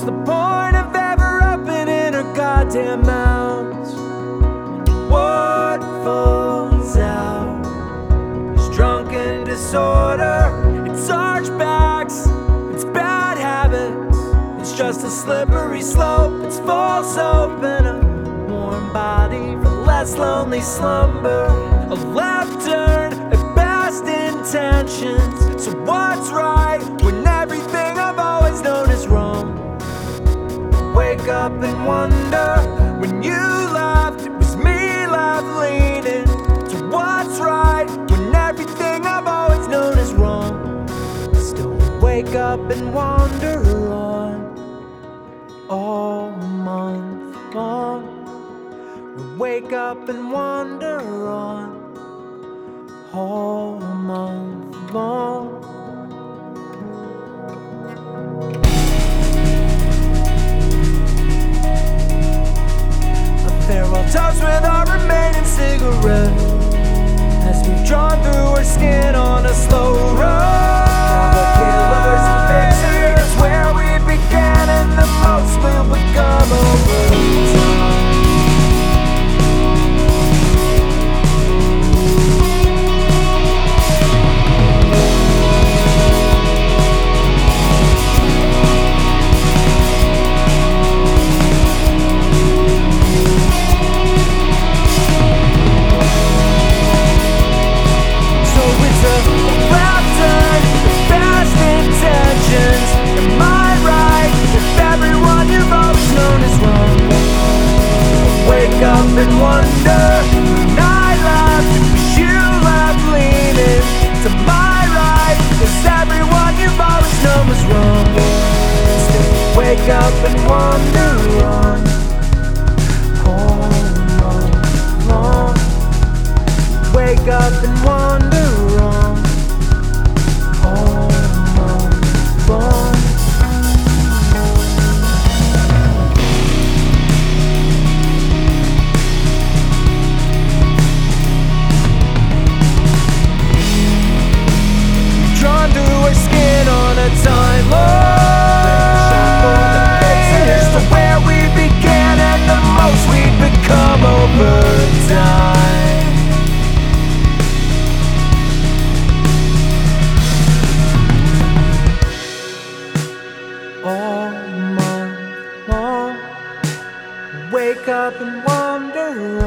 the point of ever opening her goddamn mouth? What falls out is drunken disorder. It's archbacks, it's bad habits. It's just a slippery slope. It's false hope and a warm body for less lonely slumber. A left turn at best intentions. So what's right when everything I've always known is wrong? Wake up and wonder, when you left, it was me left leaning to what's right when everything I've always known is wrong. Still wake up and wander on all month long. We wake up and wander on all month long. A farewell toast with our remaining cigarette as we've drawn through our skin on a slow run. Killers and fixers, where we began and the most will become over time. And wonder, when I left, it was you left leaning to my right, 'cause everyone you've always known was wrong. Still wake up and wander on all month long. Wake up and wander on all month long. Skin on a timeline. Here's to where we began and the most we'd become over time. All month long, wake up and wander